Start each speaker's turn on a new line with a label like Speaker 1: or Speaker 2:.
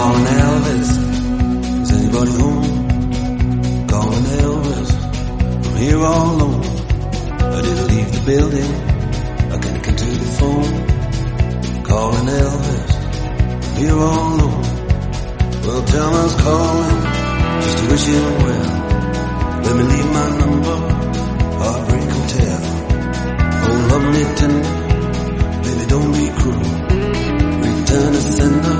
Speaker 1: Calling Elvis, is anybody home? Calling Elvis, I'm here all alone. I didn't leave the building, I can't get to the phone. Calling Elvis, I'm here all alone. Well, tell me I was calling, just to wish him well. Let me leave my number, Heartbreak Hotel. Oh, love me tender, baby don't be cruel. Return to sender,